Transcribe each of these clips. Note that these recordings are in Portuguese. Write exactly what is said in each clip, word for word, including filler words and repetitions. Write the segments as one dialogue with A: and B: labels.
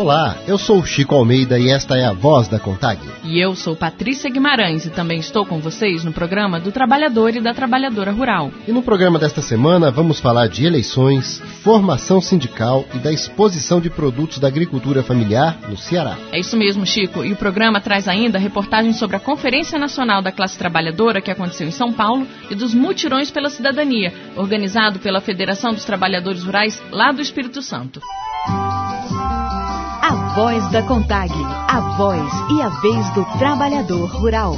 A: Olá, eu sou o Chico Almeida e esta é a Voz da CONTAG.
B: E eu sou Patrícia Guimarães e também estou com vocês no programa do Trabalhador e da Trabalhadora Rural.
A: E no programa desta semana vamos falar de eleições, formação sindical e da exposição de produtos da agricultura familiar no Ceará.
B: É isso mesmo, Chico. E o programa traz ainda reportagens sobre a Conferência Nacional da Classe Trabalhadora que aconteceu em São Paulo e dos mutirões pela cidadania, organizado pela Federação dos Trabalhadores Rurais lá do Espírito Santo.
C: A Voz da CONTAG, a voz e a vez do trabalhador rural.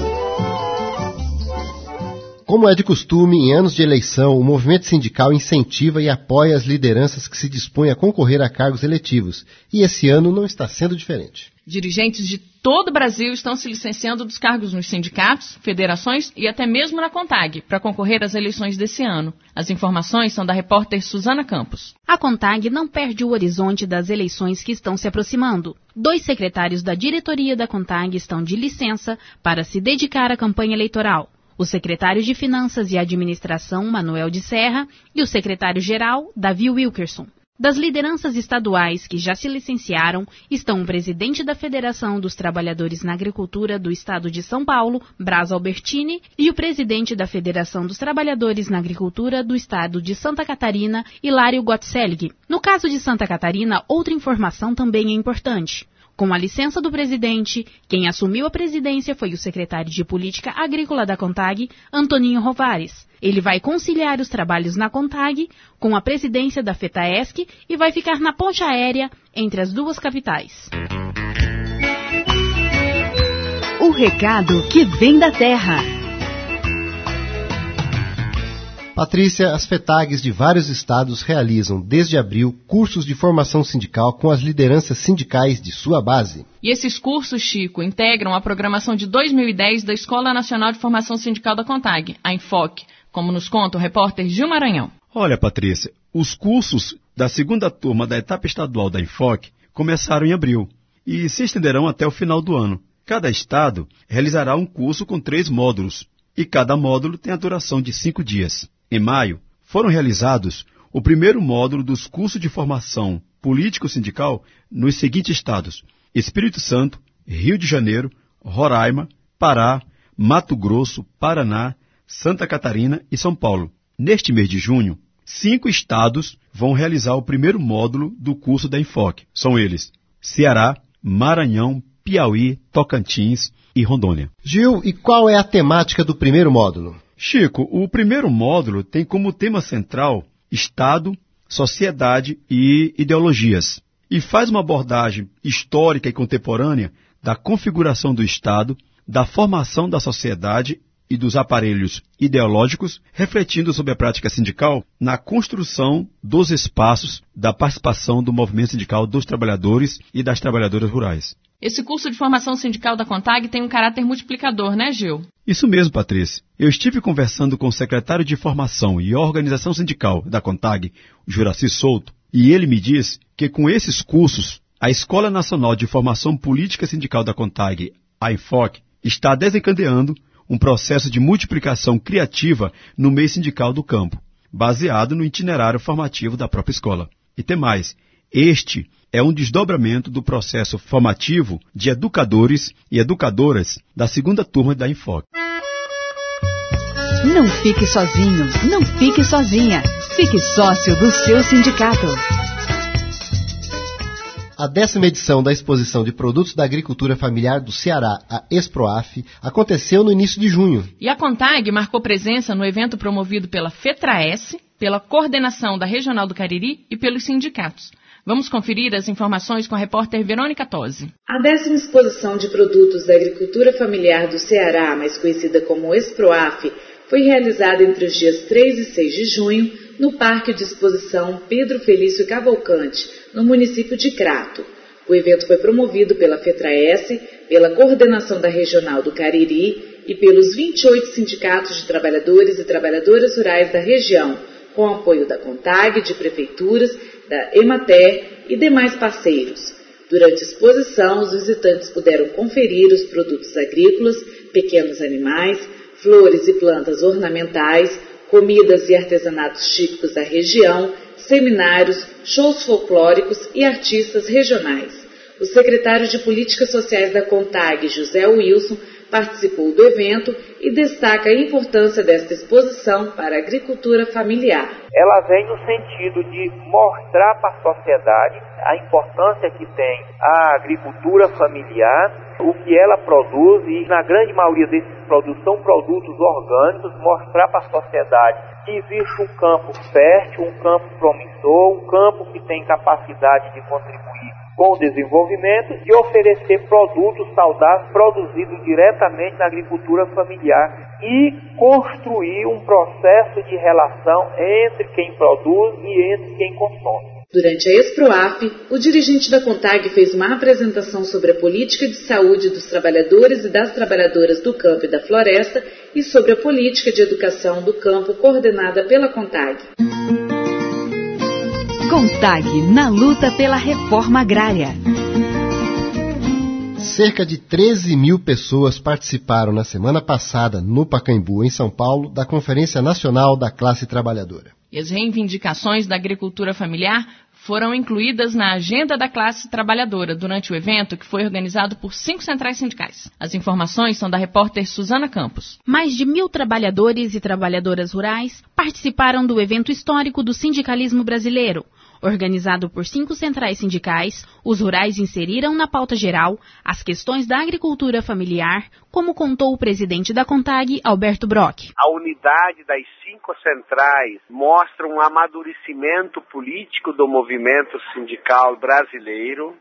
A: Como é de costume, em anos de eleição, o movimento sindical incentiva e apoia as lideranças que se dispõem a concorrer a cargos eletivos. E esse ano não está sendo diferente.
B: Dirigentes de todo o Brasil estão se licenciando dos cargos nos sindicatos, federações e até mesmo na CONTAG para concorrer às eleições desse ano. As informações são da repórter Suzana Campos.
D: A CONTAG não perde o horizonte das eleições que estão se aproximando. Dois secretários da diretoria da CONTAG estão de licença para se dedicar à campanha eleitoral. O secretário de Finanças e Administração, Manuel de Serra, e o secretário-geral, Davi Wilkerson. Das lideranças estaduais que já se licenciaram estão o presidente da Federação dos Trabalhadores na Agricultura do Estado de São Paulo, Braz Albertini, e o presidente da Federação dos Trabalhadores na Agricultura do Estado de Santa Catarina, Hilário Gottselig. No caso de Santa Catarina, outra informação também é importante. Com a licença do presidente, quem assumiu a presidência foi o secretário de Política Agrícola da CONTAG, Antoninho Rovares. Ele vai conciliar os trabalhos na CONTAG com a presidência da FETAESC e vai ficar na ponte aérea entre as duas capitais.
C: O recado que vem da terra.
A: Patrícia, as FETAGs de vários estados realizam, desde abril, cursos de formação sindical com as lideranças sindicais de sua base.
B: E esses cursos, Chico, integram a programação de dois mil e dez da Escola Nacional de Formação Sindical da CONTAG, a Enfoque, como nos conta o repórter Gil Maranhão.
E: Olha, Patrícia, os cursos da segunda turma da etapa estadual da Enfoque começaram em abril e se estenderão até o final do ano. Cada estado realizará um curso com três módulos e cada módulo tem a duração de cinco dias. Em maio, foram realizados o primeiro módulo dos cursos de formação político-sindical nos seguintes estados: Espírito Santo, Rio de Janeiro, Roraima, Pará, Mato Grosso, Paraná, Santa Catarina e São Paulo. Neste mês de junho, cinco estados vão realizar o primeiro módulo do curso da Enfoque. São eles: Ceará, Maranhão, Piauí, Tocantins e Rondônia.
A: Gil, e qual é a temática do primeiro módulo?
E: Chico, o primeiro módulo tem como tema central Estado, Sociedade e Ideologias, e faz uma abordagem histórica e contemporânea da configuração do Estado, da formação da sociedade e dos aparelhos ideológicos, refletindo sobre a prática sindical na construção dos espaços da participação do movimento sindical dos trabalhadores e das trabalhadoras rurais.
B: Esse curso de formação sindical da CONTAG tem um caráter multiplicador, né, Gil?
E: Isso mesmo, Patrícia. Eu estive conversando com o secretário de Formação e Organização Sindical da CONTAG, Juraci Souto, e ele me diz que com esses cursos, a Escola Nacional de Formação Política Sindical da CONTAG, a Enfoque, está desencadeando um processo de multiplicação criativa no meio sindical do campo, baseado no itinerário formativo da própria escola. E tem mais, este é um desdobramento do processo formativo de educadores e educadoras da segunda turma da Enfoque.
C: Não fique sozinho, não fique sozinha. Fique sócio do seu sindicato.
A: A décima edição da Exposição de Produtos da Agricultura Familiar do Ceará, a ESPROAF, aconteceu no início de junho.
B: E a CONTAG marcou presença no evento promovido pela FETRAES, pela Coordenação da Regional do Cariri e pelos sindicatos. Vamos conferir as informações com a repórter Verônica Tosi.
F: A décima exposição de produtos da agricultura familiar do Ceará, mais conhecida como ESPROAF, foi realizada entre os dias três e seis de junho no Parque de Exposição Pedro Felício Cavalcante, no município de Crato. O evento foi promovido pela FETRAES, pela Coordenação da Regional do Cariri e pelos vinte e oito sindicatos de trabalhadores e trabalhadoras rurais da região, com apoio da CONTAG, de prefeituras, da Emater e demais parceiros. Durante a exposição, os visitantes puderam conferir os produtos agrícolas, pequenos animais, flores e plantas ornamentais, comidas e artesanatos típicos da região, seminários, shows folclóricos e artistas regionais. O secretário de Políticas Sociais da CONTAG, José Wilson, participou do evento e destaca a importância desta exposição para a agricultura familiar.
G: Ela vem no sentido de mostrar para a sociedade a importância que tem a agricultura familiar, o que ela produz, e na grande maioria desses produtos são produtos orgânicos, mostrar para a sociedade que existe um campo fértil, um campo promissor, um campo que tem capacidade de contribuir com o desenvolvimento e oferecer produtos saudáveis produzidos diretamente na agricultura familiar e construir um processo de relação entre quem produz e entre quem consome.
F: Durante a ESPROAF, o dirigente da CONTAG fez uma apresentação sobre a política de saúde dos trabalhadores e das trabalhadoras do campo e da floresta e sobre a política de educação do campo coordenada pela CONTAG.
C: CONTAG na luta pela reforma agrária.
A: Cerca de treze mil pessoas participaram na semana passada, no Pacaembu, em São Paulo, da Conferência Nacional da Classe Trabalhadora.
B: E as reivindicações da agricultura familiar foram incluídas na agenda da classe trabalhadora durante o evento, que foi organizado por cinco centrais sindicais. As informações são da repórter Suzana Campos.
D: Mais de mil trabalhadores e trabalhadoras rurais participaram do evento histórico do sindicalismo brasileiro. Organizado por cinco centrais sindicais, os rurais inseriram na pauta geral as questões da agricultura familiar, como contou o presidente da CONTAG, Alberto Brock.
H: A unidade das cinco centrais mostra um amadurecimento político do movimento sindical brasileiro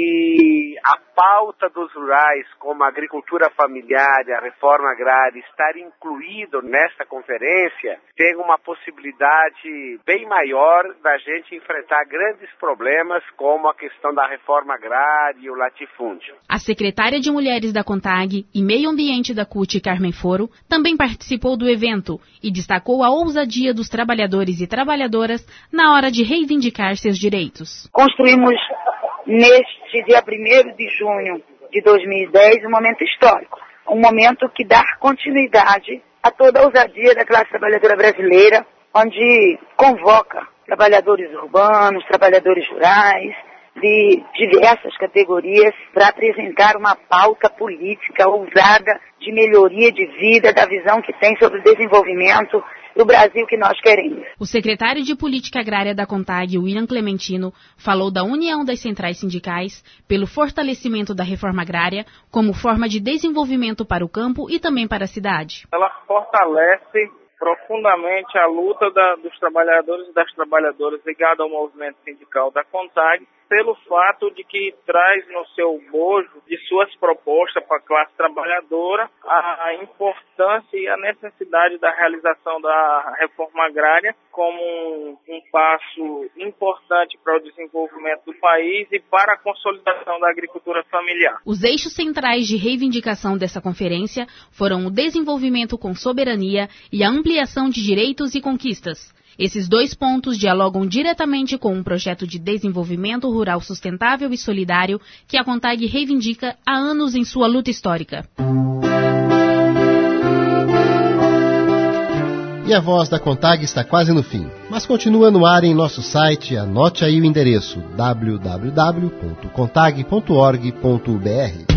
H: e a pauta dos rurais, como a agricultura familiar e a reforma agrária, estar incluído nesta conferência, tem uma possibilidade bem maior da gente enfrentar grandes problemas como a questão da reforma agrária e o latifúndio.
D: A secretária de Mulheres da CONTAG e Meio Ambiente da C U T, Carmen Foro, também participou do evento e destacou a ousadia dos trabalhadores e trabalhadoras na hora de reivindicar seus direitos.
I: Construímos neste dia primeiro de junho de dois mil e dez um momento histórico, um momento que dá continuidade a toda a ousadia da classe trabalhadora brasileira, onde convoca trabalhadores urbanos, trabalhadores rurais, de diversas categorias, para apresentar uma pauta política ousada de melhoria de vida, da visão que tem sobre o desenvolvimento do Brasil que nós queremos.
D: O secretário de Política Agrária da CONTAG, William Clementino, falou da união das centrais sindicais pelo fortalecimento da reforma agrária como forma de desenvolvimento para o campo e também para a cidade.
J: Ela fortalece profundamente a luta da, dos trabalhadores e das trabalhadoras ligados ao movimento sindical da CONTAG, pelo fato de que traz no seu bojo de suas propostas para a classe trabalhadora a, a importância e a necessidade da realização da reforma agrária como um, um passo importante para o desenvolvimento do país e para a consolidação da agricultura familiar.
D: Os eixos centrais de reivindicação dessa conferência foram o desenvolvimento com soberania e a ampliação de direitos e conquistas. Esses dois pontos dialogam diretamente com um projeto de desenvolvimento rural sustentável e solidário que a CONTAG reivindica há anos em sua luta histórica.
A: E a voz da CONTAG está quase no fim, mas continua no ar em nosso site. Anote aí o endereço w w w ponto contag ponto org ponto b r.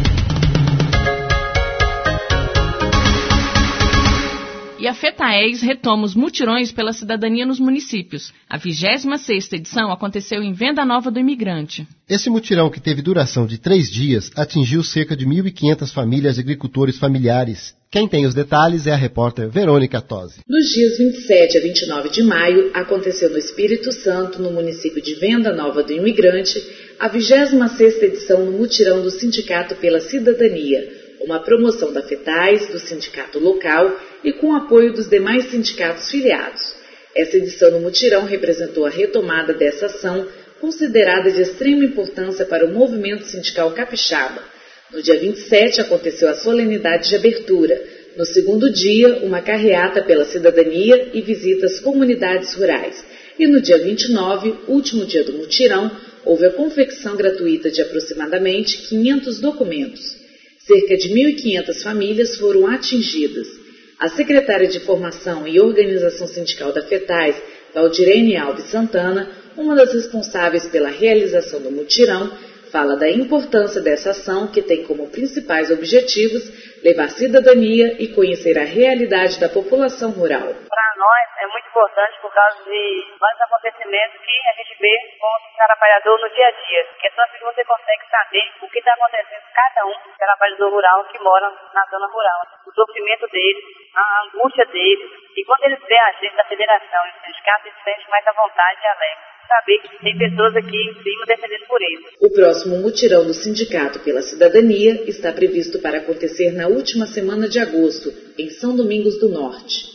B: E a FETAES retoma os mutirões pela cidadania nos municípios. A vigésima sexta edição aconteceu em Venda Nova do Imigrante.
A: Esse mutirão, que teve duração de três dias, atingiu cerca de mil e quinhentas famílias de agricultores familiares. Quem tem os detalhes é a repórter Verônica Tosi.
F: Nos dias vinte e sete a vinte e nove de maio, aconteceu no Espírito Santo, no município de Venda Nova do Imigrante, a vigésima sexta edição no mutirão do Sindicato pela Cidadania, uma promoção da FETAES, do sindicato local e com apoio dos demais sindicatos filiados. Essa edição no mutirão representou a retomada dessa ação, considerada de extrema importância para o movimento sindical capixaba. No dia vinte e sete aconteceu a solenidade de abertura. No segundo dia, uma carreata pela cidadania e visita às comunidades rurais. E no dia vinte e nove, último dia do mutirão, houve a confecção gratuita de aproximadamente quinhentos documentos. Cerca de mil e quinhentas famílias foram atingidas. A secretária de Formação e Organização Sindical da FETAES, Valdirene Alves Santana, uma das responsáveis pela realização do mutirão, fala da importância dessa ação que tem como principais objetivos levar cidadania e conhecer a realidade da população rural.
K: Para nós é muito importante por causa de vários acontecimentos que a gente vê com o trabalhador no dia a dia, que é só que você consegue saber o que está acontecendo com cada um trabalhador rural que mora na zona rural, o sofrimento deles, a angústia deles, e quando eles vê a gente da federação e o sindicato, eles se sentem mais à vontade e alegre. Saber que tem pessoas aqui em cima defendendo por eles.
F: O próximo mutirão do Sindicato pela Cidadania está previsto para acontecer na última semana de agosto, em São Domingos do Norte.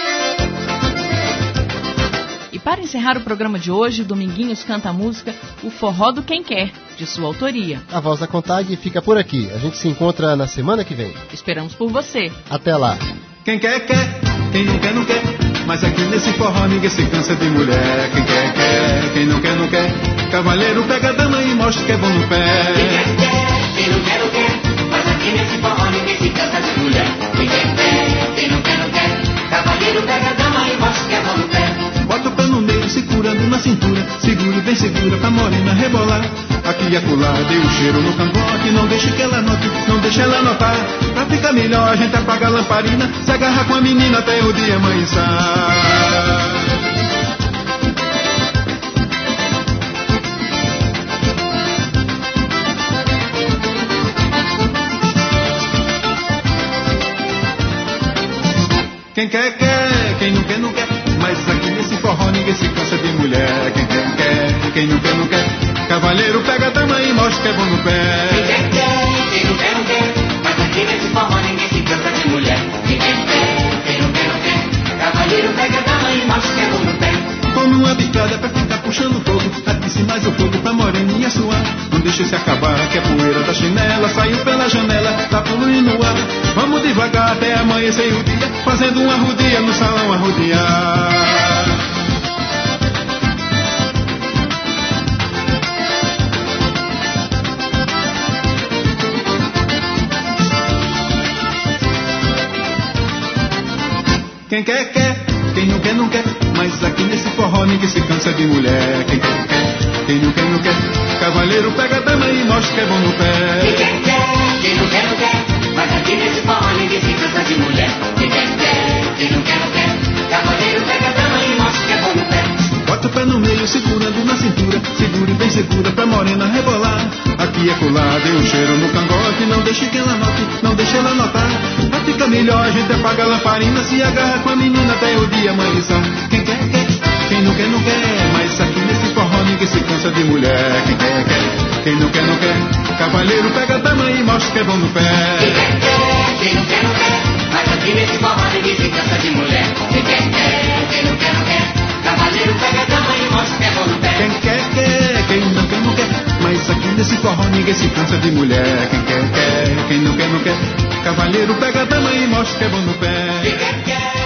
B: E para encerrar o programa de hoje, Dominguinhos canta a música O Forró do Quem Quer, de sua autoria.
A: A Voz da Contag fica por aqui. A gente se encontra na semana que vem.
B: Esperamos por você.
A: Até lá.
E: Quem quer, quer. Quem não quer, não quer. Mas aqui nesse forró ninguém se cansa de mulher. Quem quer, quer. Quem não quer, não quer. Cavalheiro pega a dama e mostra que é bom no pé.
L: Quem quer, quer. Quem não quer, não quer. Mas aqui nesse forró ninguém se cansa de mulher. Quem quer, quer. Quem não quer, não quer. Cavalheiro pega a dama e mostra que é bom no pé.
E: Bota o pé no meio, segurando na cintura. Segure bem segura pra morena rebolar. Aqui e acolá, dê um cheiro no cangote. Não deixe que ela note, não deixe ela notar. Pra ficar melhor a gente apaga a lamparina. Se agarra com a menina até o dia amanhecer. Quem quer, quer, quem não quer, não quer. Mas aqui nesse forró ninguém se cansa de mulher. Quem quer, quer, quem não quer, não quer. Cavalheiro pega a dama e mostra que é bom no pé.
L: Quem quer, quer, quem não quer, não quer. Mas aqui nesse forró ninguém se cansa de mulher. Quem quer, quer, quem não quer, não quer. Cavalheiro pega a dama e mostra que é bom no pé.
E: Tome uma bicada pra ficar puxando fogo. Atice mais o fogo pra moreninha suar. Não deixe se acabar que a poeira da chinela saiu pela janela, tá poluindo o ar. Vamos devagar até amanhecer o dia, fazendo uma rodia no salão arrodear. Quem quer, quer. Quem não quer, não quer. Mas aqui nesse forró ninguém se cansa de mulher. Quem quer, quer. Quem não quer, não quer. Cavalheiro pega a dama e mostra que é bom no pé.
L: Quem quer, quer. Quem não quer, não quer. Mas aqui nesse forró ninguém se cansa de mulher. Quem quer, quer. Quem não quer, não quer. Cavalheiro pega a dama e mostra que é bom no pé.
E: Bota o pé no meio, segurando na cintura. Segure bem segura pra morena rebolar. Aqui é colar, dê um cheiro no cangote. Não deixe que ela note, não deixe ela notar. Pra ficar melhor a gente apaga a lamparina. Se agarra com a menina até o dia amanhecer. Quem quer, quer. Quem não quer, não quer. Mas aqui nesse forró ninguém se cansa de mulher. Quem quer, quer. Quem não quer, não quer. Cavalheiro pega a dama e mostra que é bom no pé.
L: Quem quer, quer. Quem não quer, não quer. Mas aqui nesse forró ninguém se cansa de mulher. Quem quer, quer. Quem não quer, não quer. Cavalheiro pega a dama e mostra que é bom no pé.
E: Quem quer, quer. Quem não quer, não quer. Mas aqui nesse forró ninguém se cansa de mulher. Quem quer, quer. Quem não quer, não quer. Cavalheiro pega a dama e mostra que é bom no pé.
L: Quem quer, quer.